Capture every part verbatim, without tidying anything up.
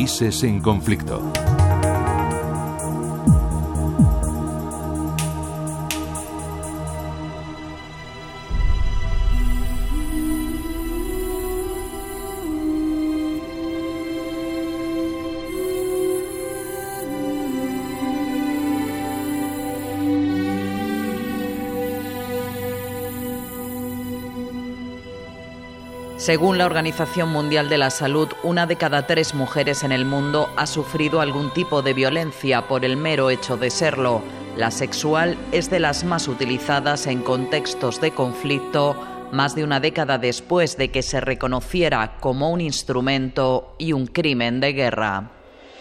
Países en conflicto. Según la Organización Mundial de la Salud, una de cada tres mujeres en el mundo ha sufrido algún tipo de violencia por el mero hecho de serlo. La sexual es de las más utilizadas en contextos de conflicto, más de una década después de que se reconociera como un instrumento y un crimen de guerra.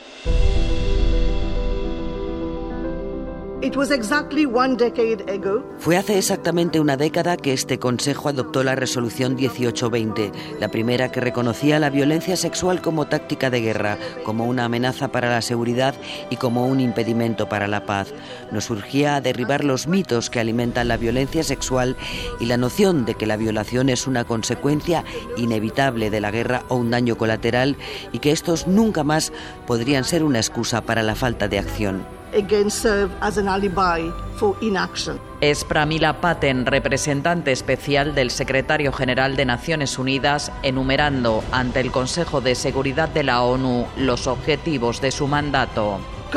It was exactly one decade ago. Fue hace exactamente una década que este Consejo adoptó la resolución dieciocho veinte, la primera que reconocía la violencia sexual como táctica de guerra, como una amenaza para la seguridad y como un impedimento para la paz. Nos urgía a derribar los mitos que alimentan la violencia sexual y la noción de que la violación es una consecuencia inevitable de la guerra o un daño colateral y que estos nunca más podrían ser una excusa para la falta de acción. Again serve as an alibi for inaction. Es Pramila Patten, representante especial del secretario general de Naciones Unidas, enumerando ante el Consejo de Seguridad de la ONU los objetivos de su mandato.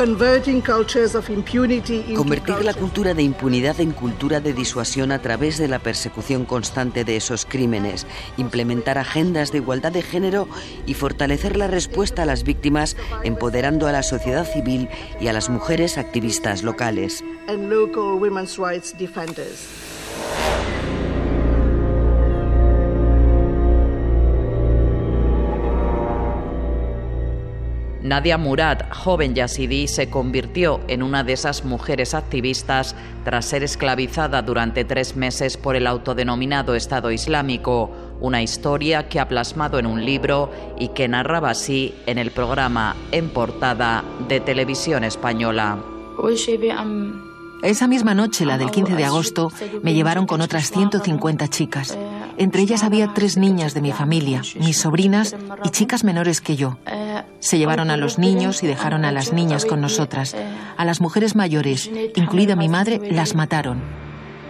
Convertir la cultura de impunidad en cultura de disuasión a través de la persecución constante de esos crímenes, implementar agendas de igualdad de género y fortalecer la respuesta a las víctimas, empoderando a la sociedad civil y a las mujeres activistas locales. Nadia Murad, joven yazidí, se convirtió en una de esas mujeres activistas tras ser esclavizada durante tres meses por el autodenominado Estado Islámico, una historia que ha plasmado en un libro y que narraba así en el programa En Portada de Televisión Española. Esa misma noche, la del quince de agosto, me llevaron con otras ciento cincuenta chicas. Entre ellas había tres niñas de mi familia, mis sobrinas y chicas menores que yo. Se llevaron a los niños y dejaron a las niñas con nosotras. A las mujeres mayores, incluida mi madre, las mataron.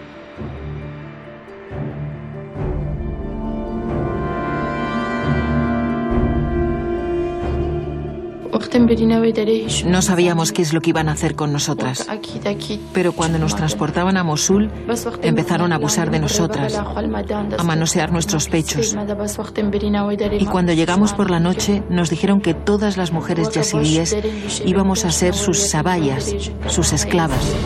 No sabíamos qué es lo que iban a hacer con nosotras, pero cuando nos transportaban a Mosul, empezaron a abusar de nosotras, a manosear nuestros pechos. Y cuando llegamos por la noche, nos dijeron que todas las mujeres yazidíes íbamos a ser sus sabayas, sus esclavas.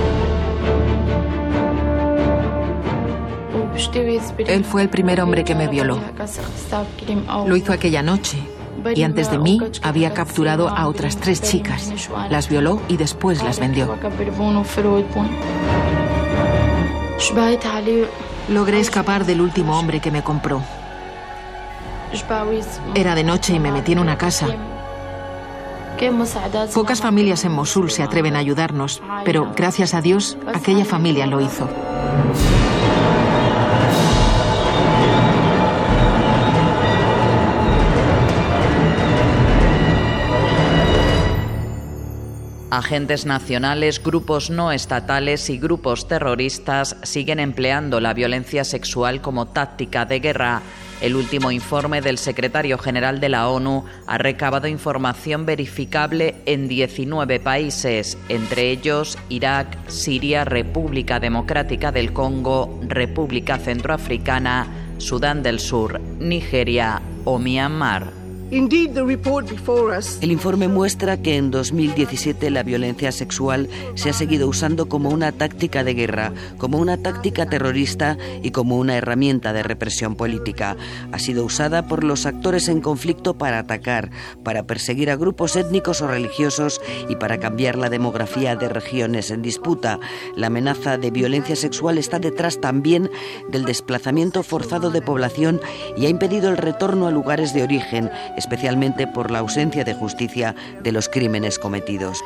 Él fue el primer hombre que me violó. Lo hizo aquella noche. Y antes de mí había capturado a otras tres chicas. Las violó y después las vendió. Logré escapar del último hombre que me compró. Era de noche y me metí en una casa. Pocas familias en Mosul se atreven a ayudarnos, pero gracias a Dios, aquella familia lo hizo. Agentes nacionales, grupos no estatales y grupos terroristas siguen empleando la violencia sexual como táctica de guerra. El último informe del secretario general de la ONU ha recabado información verificable en diecinueve países, entre ellos Irak, Siria, República Democrática del Congo, República Centroafricana, Sudán del Sur, Nigeria o Myanmar. El informe muestra que en dos mil diecisiete la violencia sexual se ha seguido usando como una táctica de guerra, como una táctica terrorista y como una herramienta de represión política. Ha sido usada por los actores en conflicto para atacar, para perseguir a grupos étnicos o religiosos y para cambiar la demografía de regiones en disputa. La amenaza de violencia sexual está detrás también del desplazamiento forzado de población y ha impedido el retorno a lugares de origen, especialmente por la ausencia de justicia de los crímenes cometidos.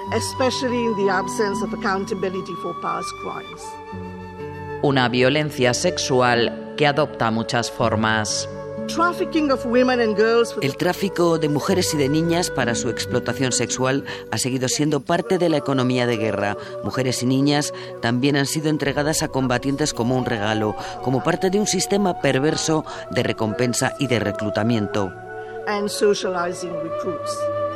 Una violencia sexual que adopta muchas formas. El tráfico de mujeres y de niñas para su explotación sexual ha seguido siendo parte de la economía de guerra. Mujeres y niñas también han sido entregadas a combatientes como un regalo, como parte de un sistema perverso de recompensa y de reclutamiento. And socializing recruits.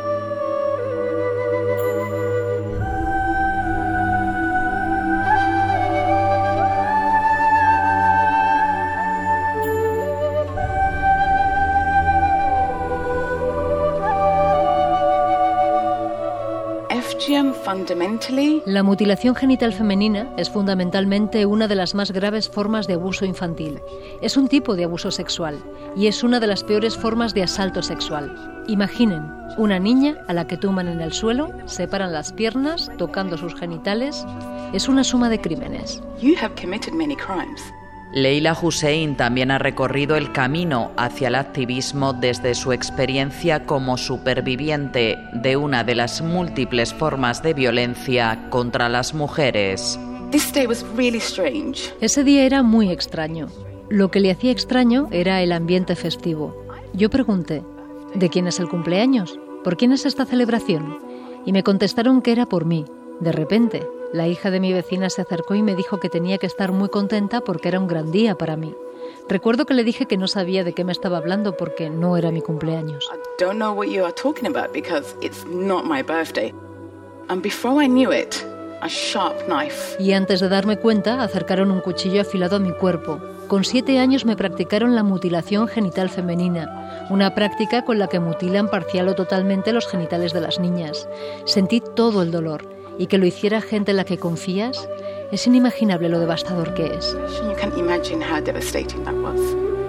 La mutilación genital femenina es fundamentalmente una de las más graves formas de abuso infantil. Es un tipo de abuso sexual y es una de las peores formas de asalto sexual. Imaginen una niña a la que tumban en el suelo, separan las piernas, tocando sus genitales. Es una suma de crímenes. You have committed many crimes. Leila Hussein también ha recorrido el camino hacia el activismo desde su experiencia como superviviente de una de las múltiples formas de violencia contra las mujeres. This day was really strange. Ese día era muy extraño. Lo que le hacía extraño era el ambiente festivo. Yo pregunté, ¿de quién es el cumpleaños? ¿Por quién es esta celebración? Y me contestaron que era por mí. De repente, la hija de mi vecina se acercó y me dijo que tenía que estar muy contenta porque era un gran día para mí. Recuerdo que le dije que no sabía de qué me estaba hablando porque no era mi cumpleaños. I don't know what you are talking about because it's not my birthday. And before I knew it, a sharp knife. Y antes de darme cuenta, acercaron un cuchillo afilado a mi cuerpo. Con siete años me practicaron la mutilación genital femenina, una práctica con la que mutilan parcial o totalmente los genitales de las niñas. Sentí todo el dolor. Y que lo hiciera gente en la que confías, es inimaginable lo devastador que es. You can imagine how devastating that was.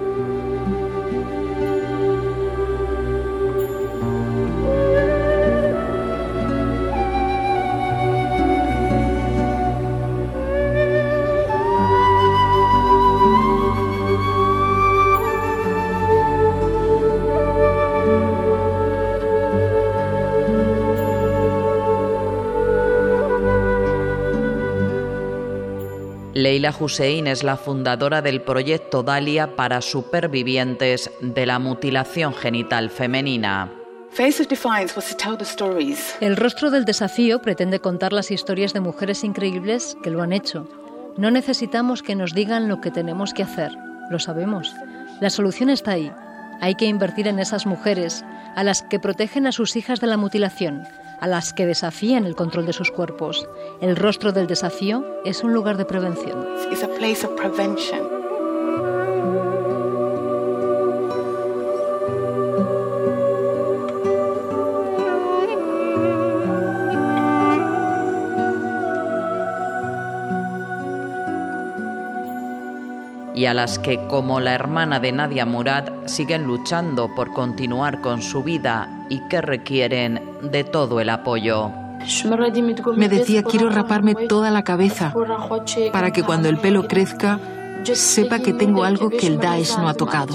Leila Hussein es la fundadora del proyecto Dalia para supervivientes de la mutilación genital femenina. El rostro del desafío pretende contar las historias de mujeres increíbles que lo han hecho. No necesitamos que nos digan lo que tenemos que hacer, lo sabemos. La solución está ahí. Hay que invertir en esas mujeres, a las que protegen a sus hijas de la mutilación, a las que desafían el control de sus cuerpos. El rostro del desafío es un lugar de prevención. It's a place of prevention. Y a las que, como la hermana de Nadia Murad, siguen luchando por continuar con su vida y que requieren de todo el apoyo. Me decía, quiero raparme toda la cabeza para que cuando el pelo crezca sepa que tengo algo que el Daesh no ha tocado.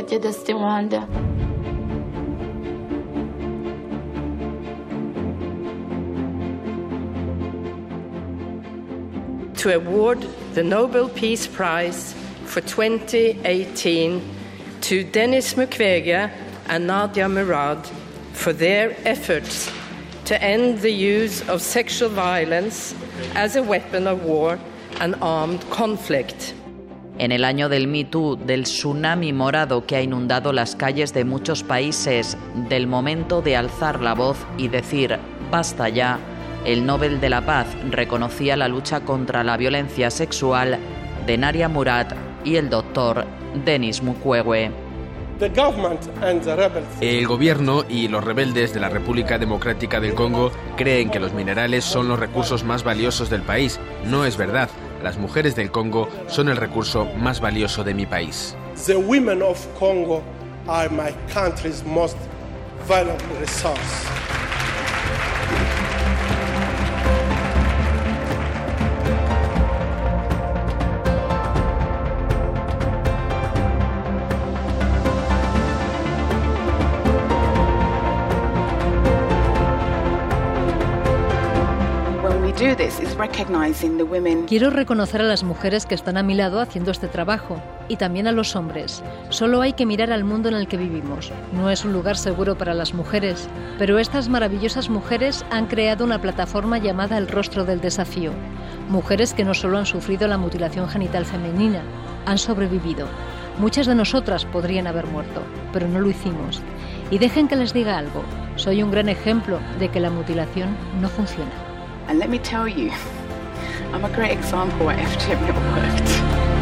To award the Nobel Peace Prize for twenty eighteen to Denis Mukwege and Nadia Murad for their efforts to end the use of sexual violence as a weapon of war and armed conflict. En el año del Me Too, del tsunami morado que ha inundado las calles de muchos países, del momento de alzar la voz y decir basta ya, el Nobel de la Paz reconocía la lucha contra la violencia sexual de Nadia Murad y el doctor Denis Mukwege. El gobierno y los rebeldes de la República Democrática del Congo creen que los minerales son los recursos más valiosos del país. No es verdad. Las mujeres del Congo son el recurso más valioso de mi país. The women of Congo are my country's most valuable resource. Quiero reconocer a las mujeres que están a mi lado haciendo este trabajo y también a los hombres. Solo hay que mirar al mundo en el que vivimos. No es un lugar seguro para las mujeres, pero estas maravillosas mujeres han creado una plataforma llamada El Rostro del Desafío. Mujeres que no solo han sufrido la mutilación genital femenina, han sobrevivido. Muchas de nosotras podrían haber muerto, pero no lo hicimos. Y dejen que les diga algo. Soy un gran ejemplo de que la mutilación no funciona. And let me tell you, I'm a great example why F G M never worked.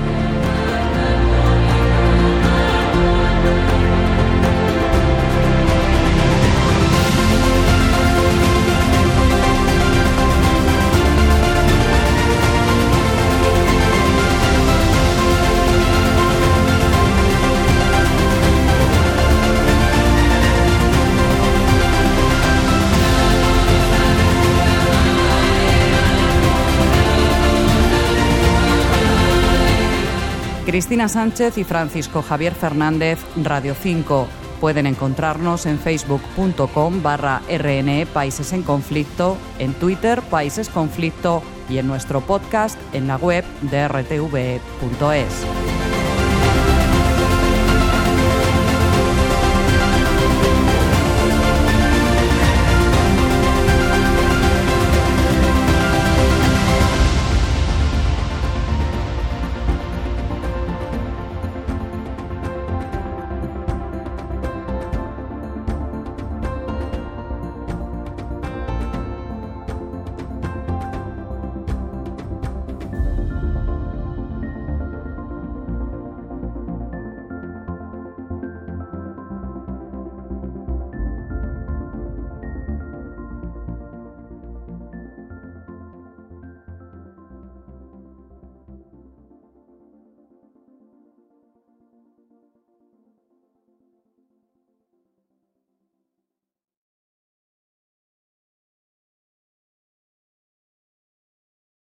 Cristina Sánchez y Francisco Javier Fernández, Radio cinco. Pueden encontrarnos en facebook.com barra rne Países en Conflicto, en Twitter Países Conflicto y en nuestro podcast en la web de r t v punto es.